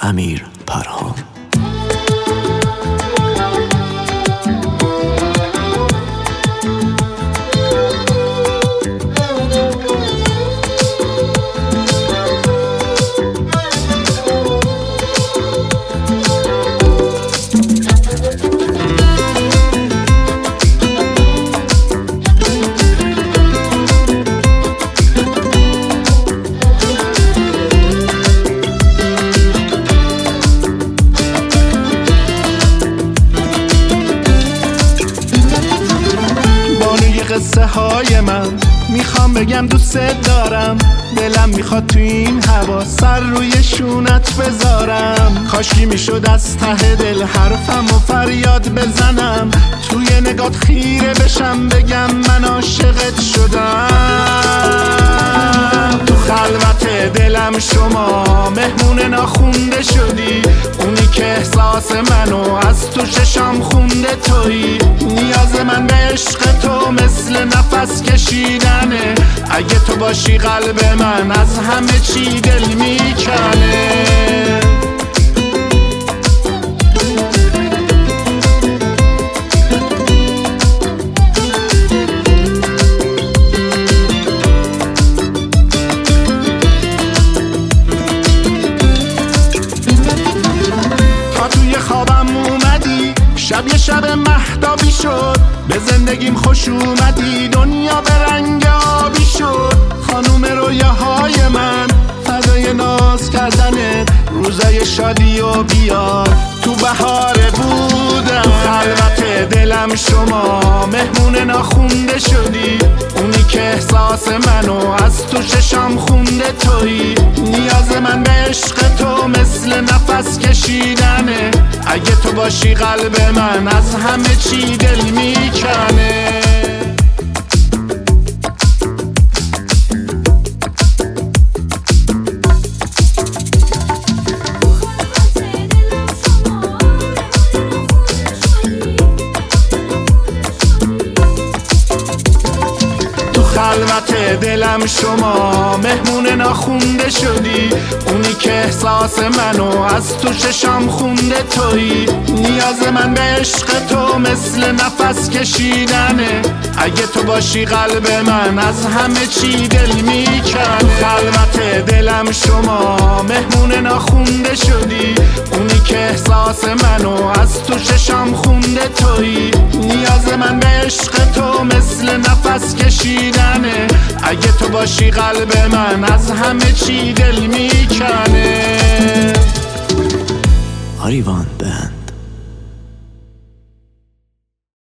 امیر پرهام. قصه های من میخوام بگم دوست دارم، دلم میخواد تو این هوا سر روی شونت بذارم. کاشکی میشد از ته دل حرفم و فریاد بزنم، توی نگات خیره بشم بگم من عاشقت شدم. تو خلوت دلم شما مهمون ناخونده شدی، اونی که احساس منو از تو چشام خونده تویی. نیاز من به عشق تو مثل نفس کشیدنه، اگه تو باشی قلب من از همه چی دل میکنه. شب یه شب مهتابی شد، به زندگیم خوش اومدی، دنیا به رنگ آبی شد. خانوم رویاهای من فدای ناز کردنت، روزای شادی و بیار تو بهار بودم. خلوت دلم شما مهمون ناخونده شدی، اونی که احساس منو از تو چشام خونده تویی. نیاز من به عشق تو مثل نفس کشیدنه، اگه تو باشی قلب من از همه چی دل میکنه. خلوت دلم شما مهمون ناخونده شدی، اونی که احساس منو از تو چشام خونده تویی. نیاز من به عشق تو مثل نفس کشیدنه، اگه تو باشی قلب من از همه چی دل میکنه. خلوت دلم شما مهمون ناخونده شدی، اونی که احساس منو از تو چشام خونده تویی. نیاز من به عشق تو مثل نفس کشیدنه، اگه تو باشی قلب من از همه چی دل میکنه. آریوان بند.